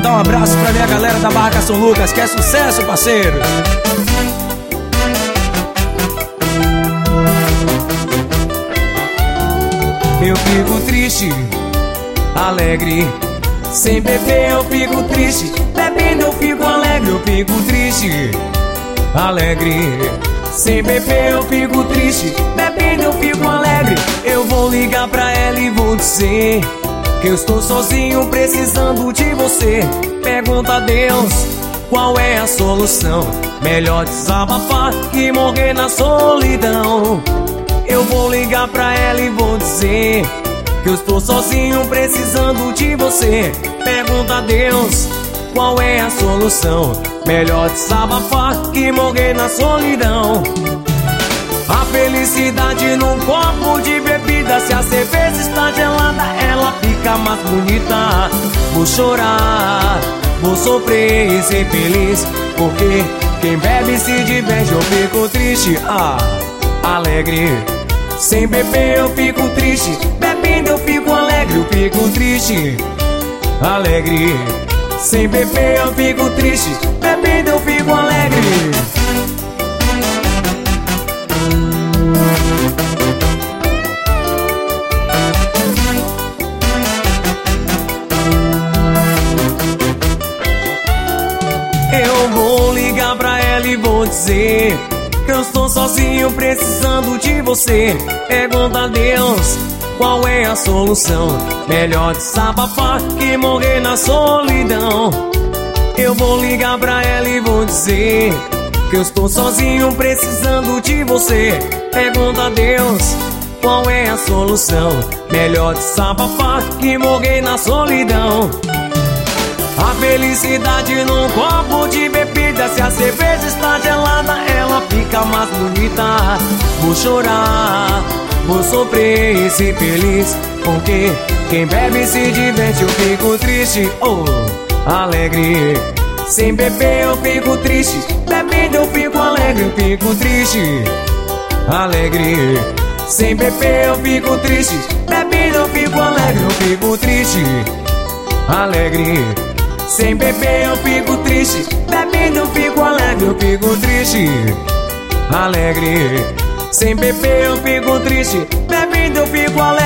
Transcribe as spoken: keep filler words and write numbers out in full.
mandar um abraço pra minha galera da Barraca São Lucas, que é sucesso, parceiro. Eu fico triste, alegre. Sem beber eu fico triste, bebendo eu fico alegre. Eu fico triste, alegre. Sem beber eu fico triste, bebendo eu fico alegre. Eu vou ligar pra ela e vou dizer que eu estou sozinho precisando de você. Pergunta a Deus qual é a solução. Melhor desabafar que morrer na solidão. Eu vou ligar pra ela e vou dizer que eu estou sozinho precisando de você. Pergunta a Deus qual é a solução. Melhor desabafar que morrer na solidão. A felicidade num copo de bebida. Se a cerveja está gelada, ela fica mais bonita. Vou chorar, vou sofrer e ser feliz, porque quem bebe se diverte. Eu fico triste, ah, alegre. Sem beber eu fico triste, bebendo eu fico alegre. Eu fico triste, alegre. Sem beber eu fico triste, bebendo eu fico alegre. Eu vou ligar pra ela e vou dizer que eu estou sozinho precisando de você. Pergunta a Deus qual é a solução. Melhor desabafar que morrer na solidão. Eu vou ligar pra ela e vou dizer que eu estou sozinho precisando de você. Pergunta a Deus qual é a solução. Melhor desabafar que morrer na solidão. A felicidade num copo de bebida. Se a cerveja está gelada, ela fica mais bonita. Vou chorar, vou sofrer e ser feliz, porque quem bebe se diverte. Eu fico triste, oh, alegre. Sem beber eu fico triste, bebendo eu fico alegre. Eu fico triste, alegre. Sem beber eu fico triste, bebendo eu fico alegre. Eu fico triste, alegre. Sem beber eu fico triste, bebendo eu fico alegre. Eu fico triste, alegre. Sem beber eu fico triste, bebendo eu fico alegre.